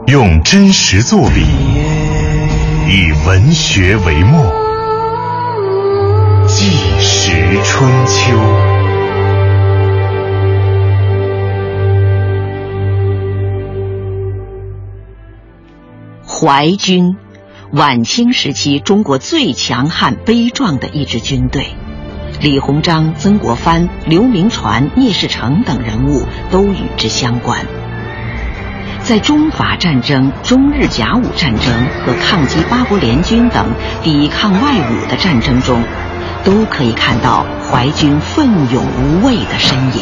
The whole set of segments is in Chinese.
用真实作笔，以文学为墨，纪实春秋。 淮军，晚清时期中国最强悍悲壮的一支军队，李鸿章、曾国藩、刘铭传、聂士成等人物都与之相关。在中法战争、中日甲午战争和抗击八国联军等抵抗外侮的战争中，都可以看到淮军奋勇无畏的身影。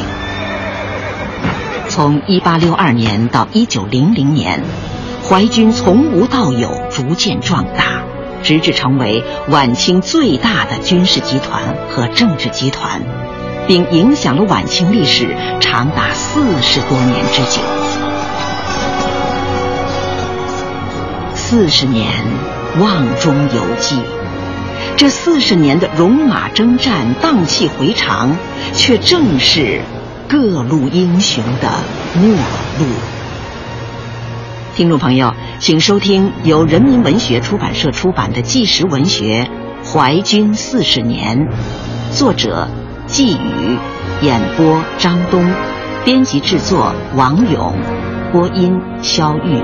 从1862年到1900年，淮军从无到有，逐渐壮大，直至成为晚清最大的军事集团和政治集团，并影响了晚清历史长达40多年之久。40年瓮中有计，这40年的戎马征战、荡气回肠，却正是各路英雄的末路。听众朋友，请收听由人民文学出版社出版的纪实文学《淮军40年》，作者季宇，演播张东，编辑制作王勇，播音肖玉。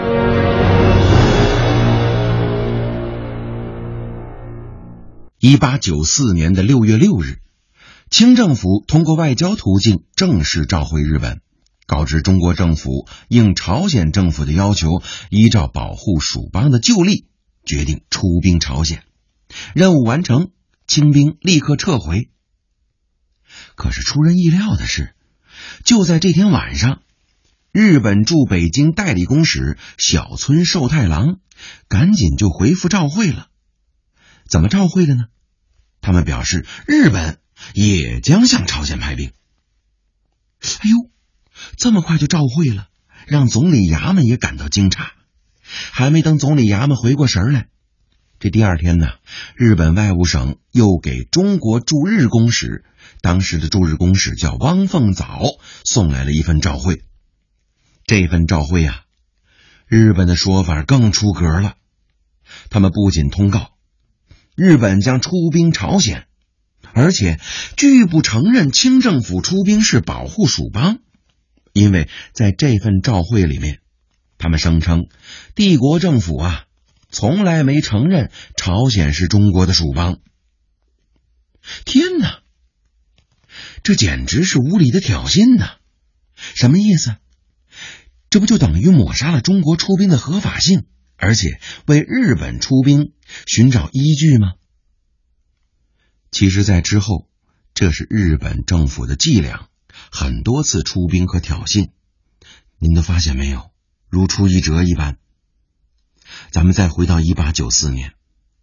1894年的6月6日，清政府通过外交途径正式召回日本，告知中国政府应朝鲜政府的要求，依照保护蜀邦的旧例，决定出兵朝鲜。任务完成，清兵立刻撤回。可是出人意料的是，就在这天晚上，日本驻北京代理公使小村寿太郎赶紧就回复照会了。怎么照会的呢？他们表示日本也将向朝鲜派兵。哎呦，这么快就照会了，让总理衙门也感到惊诧。还没等总理衙门回过神来，这第二天呢，日本外务省又给中国驻日公使，当时的驻日公使叫汪凤藻，送来了一份照会。这份照会啊，日本的说法更出格了。他们不仅通告日本将出兵朝鲜，而且拒不承认清政府出兵是保护蜀邦。因为在这份照会里面，他们声称帝国政府啊从来没承认朝鲜是中国的蜀邦。天哪，这简直是无理的挑衅呐！什么意思？这不就等于抹杀了中国出兵的合法性，而且为日本出兵寻找依据吗？其实在之后，这是日本政府的伎俩，很多次出兵和挑衅，您都发现没有，如出一辙一般。咱们再回到1894年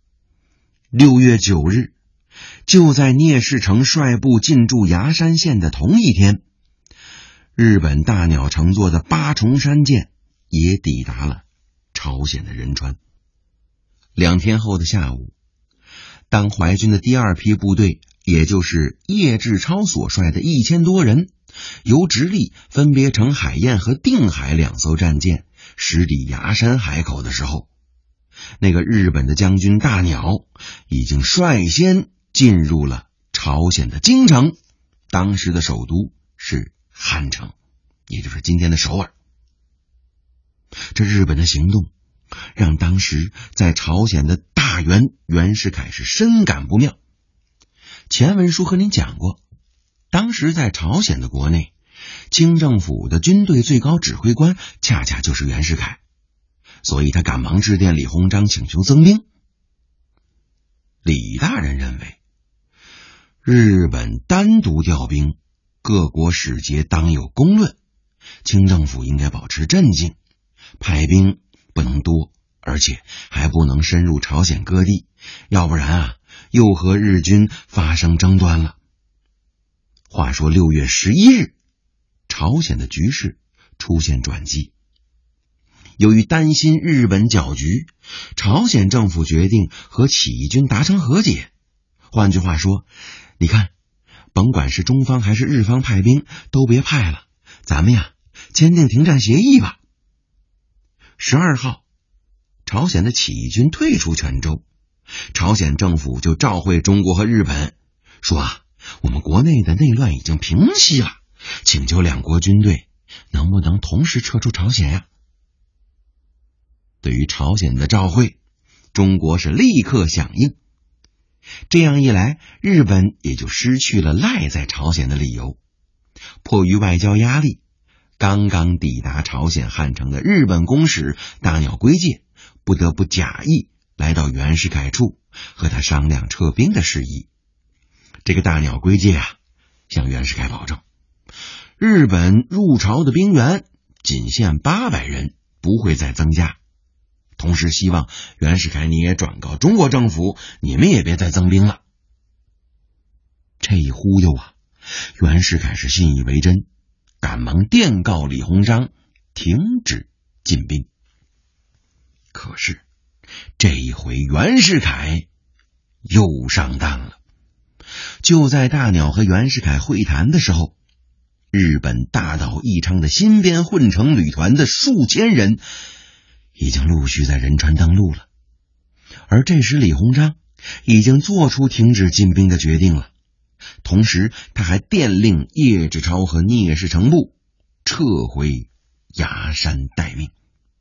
6月9日，就在聂士成率部进驻崖山县的同一天，日本大鸟乘坐的八重山舰也抵达了朝鲜的仁川。2天后的下午，当淮军的第二批部队，也就是叶志超所率的1000多人，由直隶分别乘海燕和定海2艘战舰驶抵崖山海口的时候，那个日本的将军大鸟已经率先进入了朝鲜的京城，当时的首都是汉城，也就是今天的首尔。这日本的行动让当时在朝鲜的大元袁世凯是深感不妙。前文书和您讲过，当时在朝鲜的国内，清政府的军队最高指挥官恰恰就是袁世凯，所以他赶忙致电李鸿章请求增兵。李大人认为，日本单独调兵，各国使节当有公论，清政府应该保持镇静，派兵不能多，而且还不能深入朝鲜各地，要不然啊，又和日军发生争端了。话说6月11日，朝鲜的局势出现转机。由于担心日本搅局，朝鲜政府决定和起义军达成和解。换句话说，你看，甭管是中方还是日方派兵，都别派了，咱们呀签订停战协议吧。 12号，朝鲜的起义军退出泉州，朝鲜政府就召会中国和日本，说我们国内的内乱已经平息了，请求两国军队能不能同时撤出朝鲜呀？对于朝鲜的召会，中国是立刻响应。这样一来，日本也就失去了赖在朝鲜的理由。迫于外交压力，刚刚抵达朝鲜汉城的日本公使大鸟圭介不得不假意来到袁世凯处，和他商量撤兵的事宜。这个大鸟圭介向袁世凯保证，日本入朝的兵员仅限800人，不会再增加。同时希望袁世凯你也转告中国政府，你们也别再增兵了。这一忽悠袁世凯是信以为真，赶忙电告李鸿章停止进兵。可是这一回袁世凯又上当了。就在大鸟和袁世凯会谈的时候，日本大岛义昌的新编混成旅团的数千人已经陆续在仁川登陆了。而这时李鸿章已经做出停止进兵的决定了，同时他还电令叶志超和聂士成部撤回崖山待命。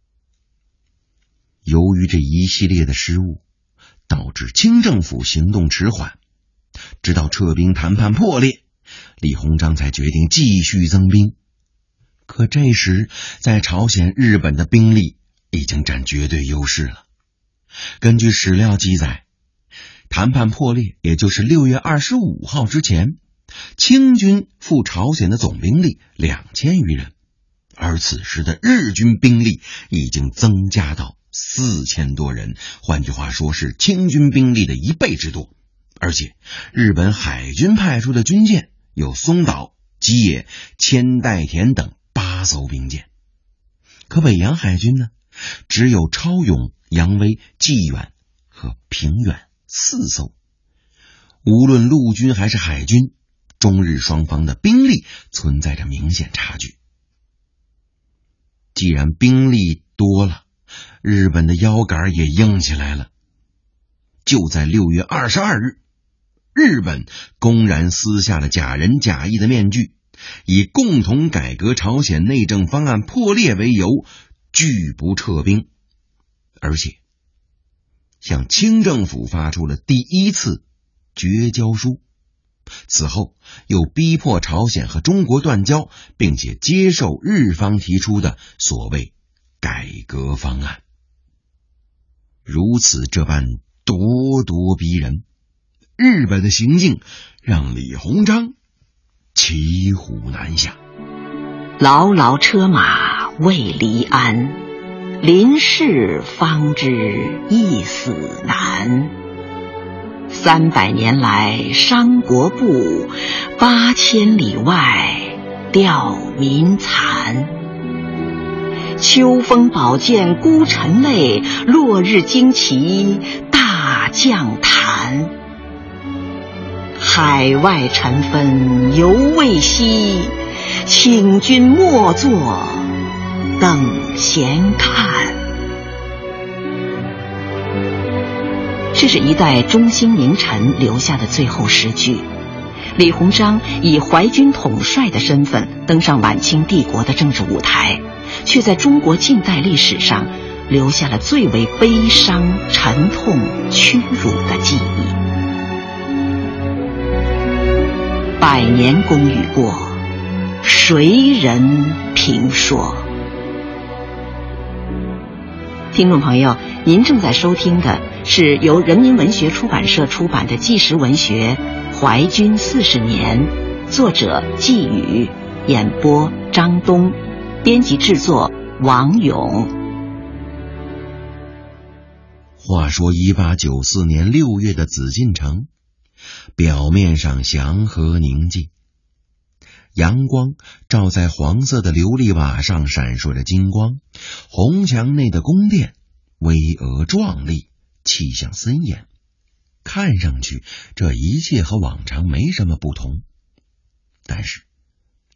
由于这一系列的失误，导致清政府行动迟缓，直到撤兵谈判破裂，李鸿章才决定继续增兵。可这时在朝鲜，日本的兵力已经占绝对优势了。根据史料记载，谈判破裂也就是6月25号之前，清军赴朝鲜的总兵力2000余人，而此时的日军兵力已经增加到4000多人，换句话说是清军兵力的1倍之多。而且日本海军派出的军舰有松岛、吉野、千代田等8艘兵舰。可北洋海军呢，只有超勇、扬威、济远和平远4艘。无论陆军还是海军，中日双方的兵力存在着明显差距。既然兵力多了，日本的腰杆也硬起来了。就在6月22日，日本公然撕下了假仁假义的面具，以共同改革朝鲜内政方案破裂为由，拒不撤兵，而且向清政府发出了第1次绝交书。此后又逼迫朝鲜和中国断交，并且接受日方提出的所谓改革方案。如此这般咄咄逼人，日本的行径让李鸿章骑虎难下。 牢牢车马未离鞍，临事方知一死难。300年来伤国不，8000里外吊民残。秋风宝剑孤臣泪，落日旌旗大将坛。海外尘纷犹未息，请君莫作等闲看。这是一代中兴名臣留下的最后诗句。李鸿章以淮军统帅的身份登上晚清帝国的政治舞台，却在中国近代历史上留下了最为悲伤、沉痛、屈辱的记忆。100年功与过，谁人评说？听众朋友，您正在收听的是由人民文学出版社出版的纪实文学《淮军40年》，作者季宇，演播张东，编辑制作王勇。 话说1894年6月的紫禁城，表面上祥和宁静，阳光照在黄色的琉璃瓦上闪烁着金光，红墙内的宫殿巍峨壮丽，气象森严，看上去这一切和往常没什么不同。但是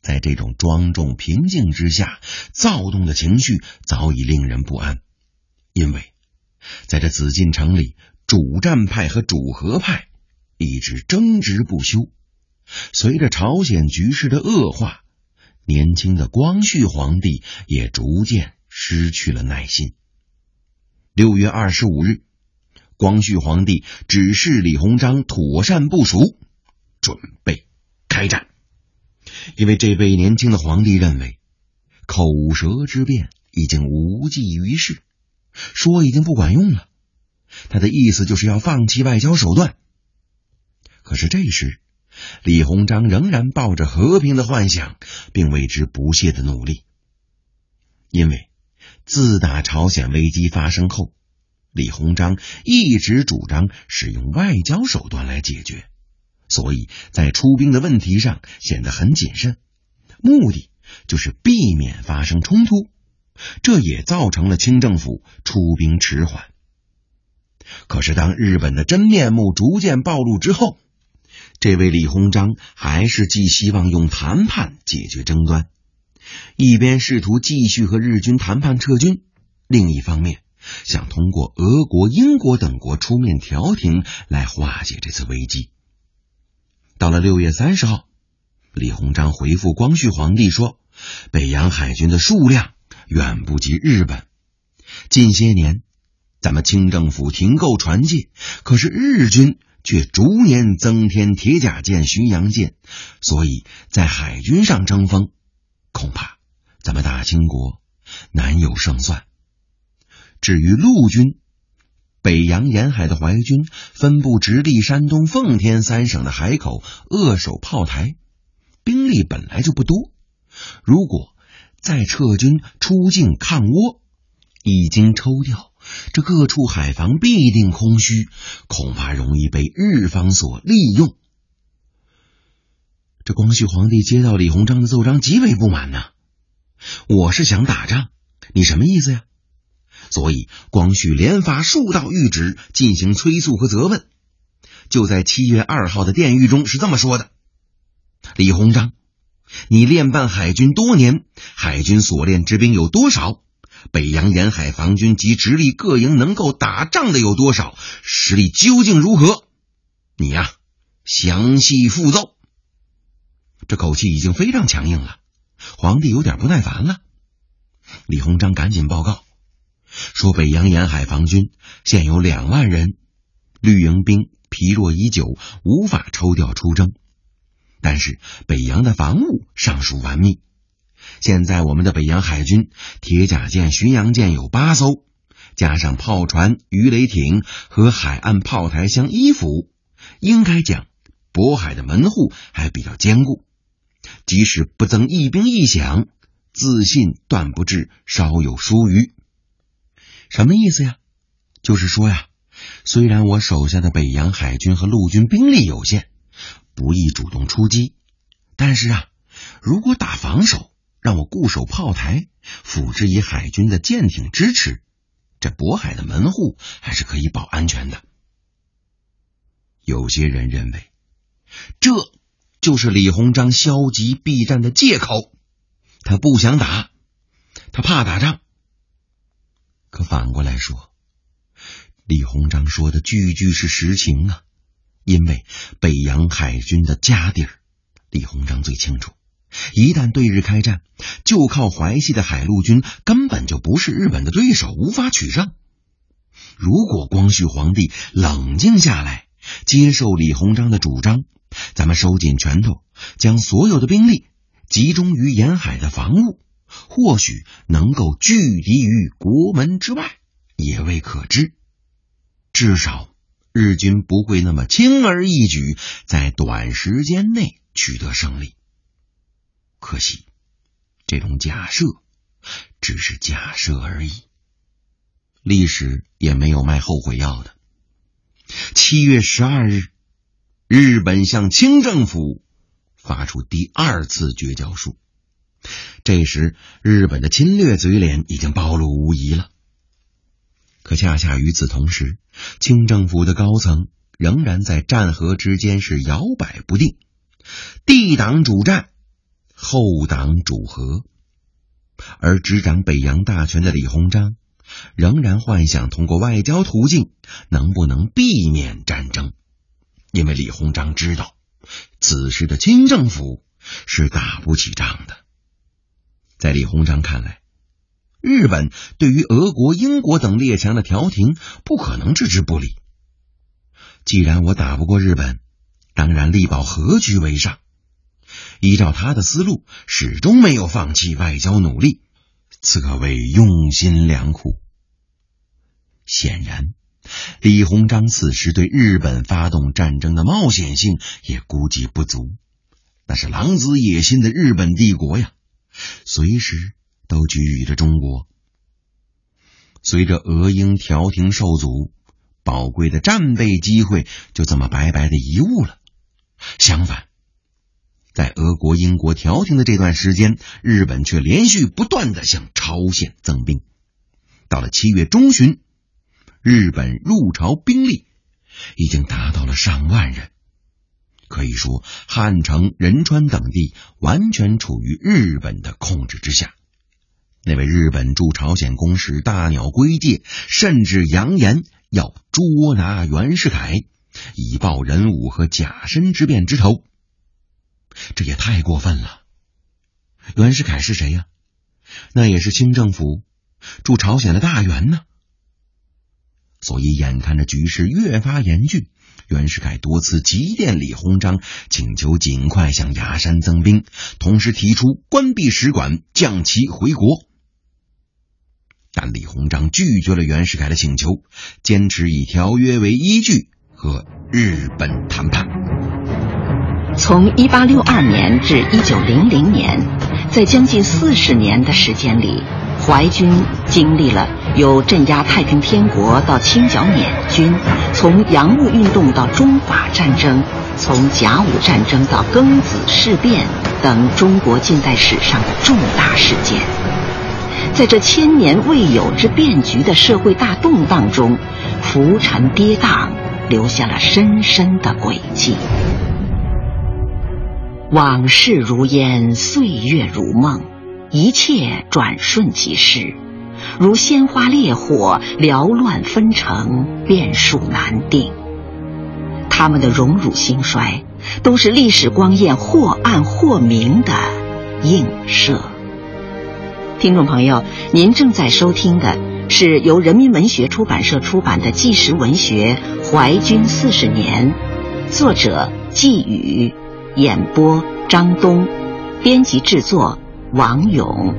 在这种庄重平静之下，躁动的情绪早已令人不安。因为在这紫禁城里，主战派和主和派一直争执不休。随着朝鲜局势的恶化，年轻的光绪皇帝也逐渐失去了耐心。6月25日，光绪皇帝指示李鸿章妥善部署，准备开战。因为这位年轻的皇帝认为，口舌之辩已经无济于事，说已经不管用了，他的意思就是要放弃外交手段。可是这时，李鸿章仍然抱着和平的幻想，并为之不懈的努力。因为自打朝鲜危机发生后，李鸿章一直主张使用外交手段来解决，所以在出兵的问题上显得很谨慎，目的就是避免发生冲突，这也造成了清政府出兵迟缓。可是当日本的真面目逐渐暴露之后，这位李鸿章还是寄希望用谈判解决争端，一边试图继续和日军谈判撤军，另一方面想通过俄国、英国等国出面调停来化解这次危机。到了6月30号，李鸿章回复光绪皇帝说，北洋海军的数量远不及日本，近些年咱们清政府停购船舰，可是日军却逐年增添铁甲舰、巡洋舰，所以在海军上争锋，恐怕咱们大清国难有胜算。至于陆军，北洋沿海的淮军分布直隶、山东、奉天3省的海口扼守炮台，兵力本来就不多，如果再撤军出境抗倭，一经抽调，这各处海防必定空虚，恐怕容易被日方所利用。这光绪皇帝接到李鸿章的奏章极为不满呐，我是想打仗，你什么意思呀？所以光绪连发数道谕旨进行催促和责问。就在7月2号的电谕中是这么说的：李鸿章，你练办海军多年，海军所练之兵有多少？北洋沿海防军及直隶各营能够打仗的有多少？实力究竟如何？你呀，详细复奏。这口气已经非常强硬了，皇帝有点不耐烦了。李鸿章赶紧报告说，北洋沿海防军现有2万人，绿营兵疲弱已久，无法抽调出征，但是北洋的防务尚属完密。现在我们的北洋海军铁甲舰、巡洋舰有8艘，加上炮船、鱼雷艇和海岸炮台相依附，应该讲渤海的门户还比较坚固，即使不增一兵一饷，自信断不至稍有疏虞。什么意思呀？就是说呀，虽然我手下的北洋海军和陆军兵力有限，不易主动出击，但是啊，如果打防守，让我固守炮台，辅之以海军的舰艇支持，这渤海的门户还是可以保安全的。有些人认为，这就是李鸿章消极避战的借口，他不想打，他怕打仗。可反过来说，李鸿章说的句句是实情啊，因为北洋海军的家底儿，李鸿章最清楚，一旦对日开战，就靠淮系的海陆军根本就不是日本的对手，无法取胜。如果光绪皇帝冷静下来，接受李鸿章的主张，咱们收紧拳头，将所有的兵力集中于沿海的防务，或许能够拒敌于国门之外，也未可知。至少日军不会那么轻而易举在短时间内取得胜利。可惜这种假设只是假设而已，历史也没有卖后悔药的。7月12日，日本向清政府发出第2次绝交书。这时日本的侵略嘴脸已经暴露无遗了。可恰恰与此同时，清政府的高层仍然在战和之间是摇摆不定，地党主战后党主和。而执掌北洋大权的李鸿章仍然幻想通过外交途径能不能避免战争，因为李鸿章知道此时的清政府是打不起仗的。在李鸿章看来，日本对于俄国、英国等列强的调停不可能置之不理。既然我打不过日本，当然力保和局为上。依照他的思路，始终没有放弃外交努力，此可谓用心良苦。显然，李鸿章此时对日本发动战争的冒险性也估计不足。那是狼子野心的日本帝国呀，随时都觊觎着中国。随着俄英调停受阻，宝贵的战备机会就这么白白的贻误了。相反，在俄国、英国调停的这段时间，日本却连续不断地向朝鲜增兵。到了7月中旬，日本入朝兵力已经达到了上万人，可以说汉城、仁川等地完全处于日本的控制之下。那位日本驻朝鲜公使大鸟归介甚至扬言要捉拿袁世凯，以报壬午和甲申之变之仇。这也太过分了。袁世凯是谁呀？那也是清政府驻朝鲜的大员呢。所以眼看着局势越发严峻，袁世凯多次急电李鸿章，请求尽快向崖山增兵，同时提出关闭使馆，降其回国。但李鸿章拒绝了袁世凯的请求，坚持以条约为依据和日本谈判。 从1862年至1900年，在将近40年的时间里，淮军经历了由镇压太平天国到清剿缅军，从洋务运动到中法战争，从甲午战争到庚子事变等中国近代史上的重大事件。在这千年未有之变局的社会大动荡中，浮沉跌宕，留下了深深的轨迹。往事如烟，岁月如梦，一切转瞬即逝，如鲜花烈火，缭乱纷呈，变数难定。他们的荣辱兴衰，都是历史光焰或暗或明的映射。听众朋友，您正在收听的是由人民文学出版社出版的纪实文学《淮军40年》，作者季宇，演播张东，编辑制作王勇。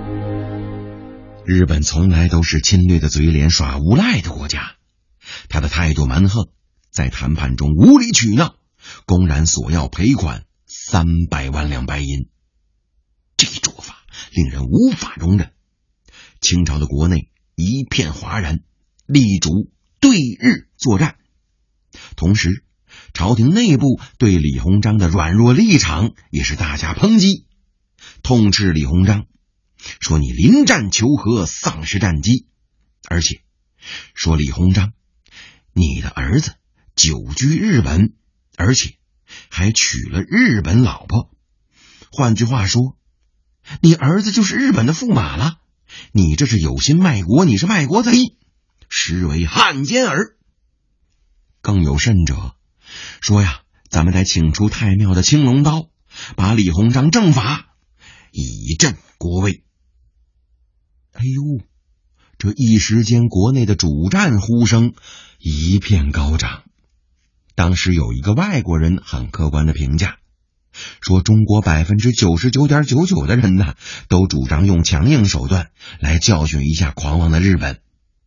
日本从来都是侵略的嘴脸、耍无赖的国家，他的态度蛮横，在谈判中无理取闹，公然索要赔款300万两白银。这一做法令人无法容忍。清朝的国内一片哗然，力主对日作战。同时，朝廷内部对李鸿章的软弱立场也是大加抨击，痛斥李鸿章，说你临战求和，丧失战机，而且说李鸿章，你的儿子久居日本，而且还娶了日本老婆。换句话说，你儿子就是日本的驸马了，你这是有心卖国，你是卖国贼，实为汉奸儿。更有甚者，说呀，咱们得请出太庙的青龙刀，把李鸿章正法，以振国威。哎呦，这一时间国内的主战呼声一片高涨。当时有一个外国人很客观的评价，说中国 99.99% 的人呢，都主张用强硬手段来教训一下狂妄的日本。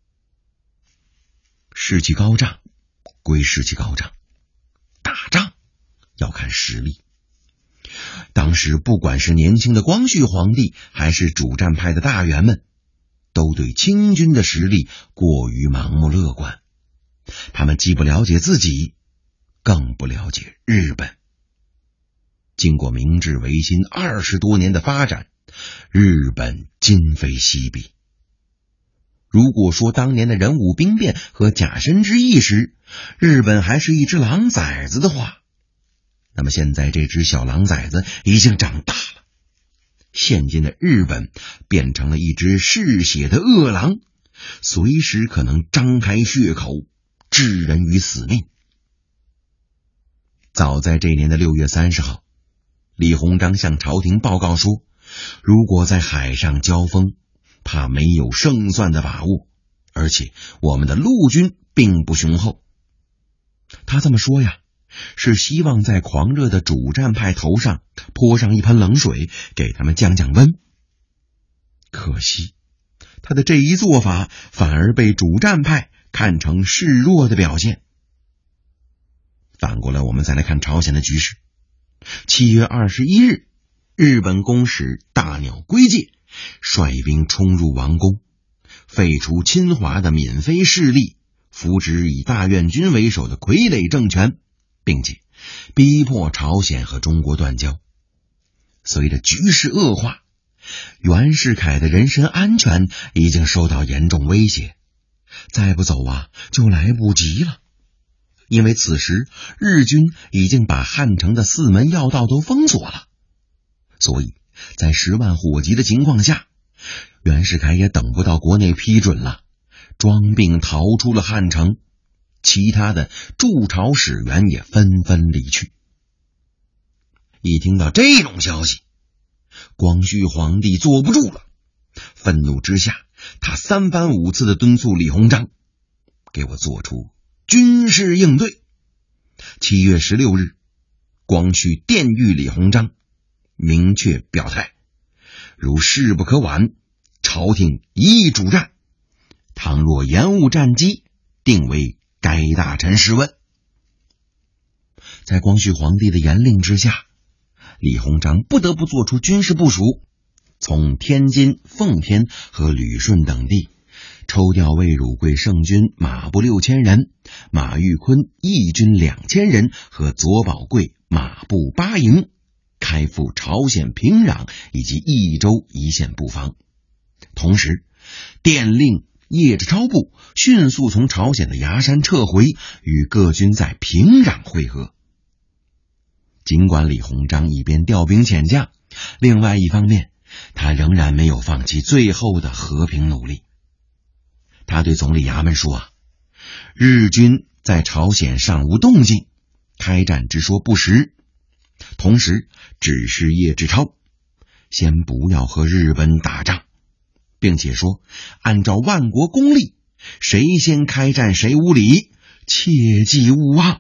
士气高涨归士气高涨，打仗要看实力。当时不管是年轻的光绪皇帝，还是主战派的大员们，都对清军的实力过于盲目乐观。他们既不了解自己，更不了解日本。经过明治维新20多年的发展，日本今非昔比。如果说当年的壬午兵变和甲申之役时，日本还是一只狼崽子的话，那么现在这只小狼崽子已经长大了， 现今的日本变成了一只嗜血的恶狼，随时可能张开血口，置人于死命。早在这年的6月30号，李鸿章向朝廷报告说，如果在海上交锋，怕没有胜算的把握，而且我们的陆军并不雄厚。他这么说呀，是希望在狂热的主战派头上泼上一盆冷水，给他们降降温。可惜他的这一做法反而被主战派看成示弱的表现。反过来我们再来看朝鲜的局势。7月21日，日本公使大鸟归介率兵冲入王宫，废除侵华的闽妃势力，扶植以大院军为首的傀儡政权，并且逼迫朝鲜和中国断交。随着局势恶化，袁世凯的人身安全已经受到严重威胁，再不走就来不及了。因为此时日军已经把汉城的4门要道都封锁了，所以在10万火急的情况下，袁世凯也等不到国内批准了，装病逃出了汉城。其他的驻朝使员也纷纷离去。一听到这种消息，光绪皇帝坐不住了，愤怒之下，他3番5次的敦促李鸿章给我做出军事应对。7月16日，光绪电谕李鸿章，明确表态，如事不可挽，朝廷一意主战，倘若延误战机，定为该大臣试问。在光绪皇帝的严令之下，李鸿章不得不做出军事部署，从天津、奉天和旅顺等地抽调魏汝贵圣军马步6000人，马玉坤义军2000人和左宝贵马步8营，开赴朝鲜平壤以及益州一线布防。同时电令叶志超部迅速从朝鲜的崖山撤回，与各军在平壤会合。尽管李鸿章一边调兵遣将，另外一方面他仍然没有放弃最后的和平努力。他对总理衙门说日军在朝鲜尚无动静，开战之说不实，同时指示叶志超先不要和日本打仗，并且说按照万国公例，谁先开战谁无理，切记勿忘。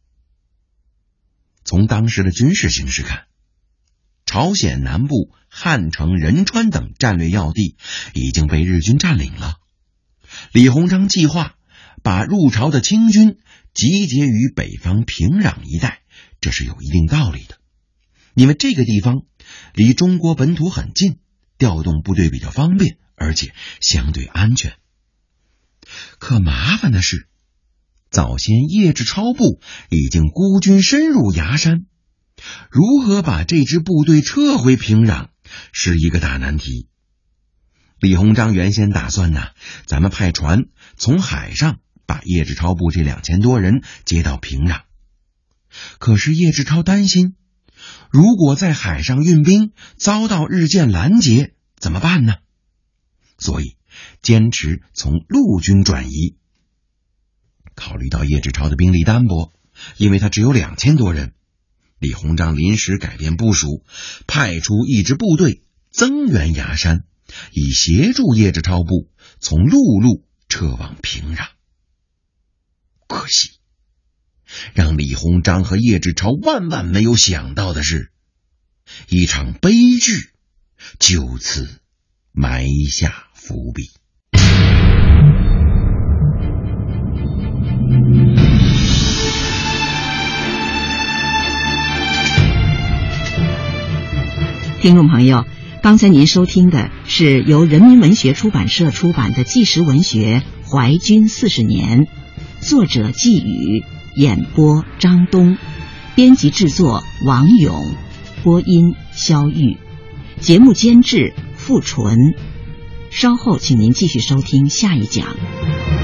从当时的军事形势看，朝鲜南部汉城、仁川等战略要地已经被日军占领了。李鸿章计划把入朝的清军集结于北方平壤一带，这是有一定道理的，因为这个地方离中国本土很近，调动部队比较方便，而且相对安全。可麻烦的是，早先叶志超部已经孤军深入崖山，如何把这支部队撤回平壤是一个大难题。李鸿章原先打算咱们派船从海上把叶志超部这2000多人接到平壤。可是叶志超担心，如果在海上运兵遭到日舰拦截怎么办呢？所以坚持从陆军转移。考虑到叶志超的兵力单薄，因为他只有2000多人，李鸿章临时改变部署，派出一支部队增援崖山，以协助叶志超部从陆路撤往平壤。可惜让李鸿章和叶志超万万没有想到的是，一场悲剧就此埋下伏笔。 听众朋友，刚才您收听的是由人民文学出版社出版的纪实文学《淮军40年》，作者季宇，演播张东，编辑制作王勇，播音肖玉，节目监制付纯。稍后请您继续收听下一讲。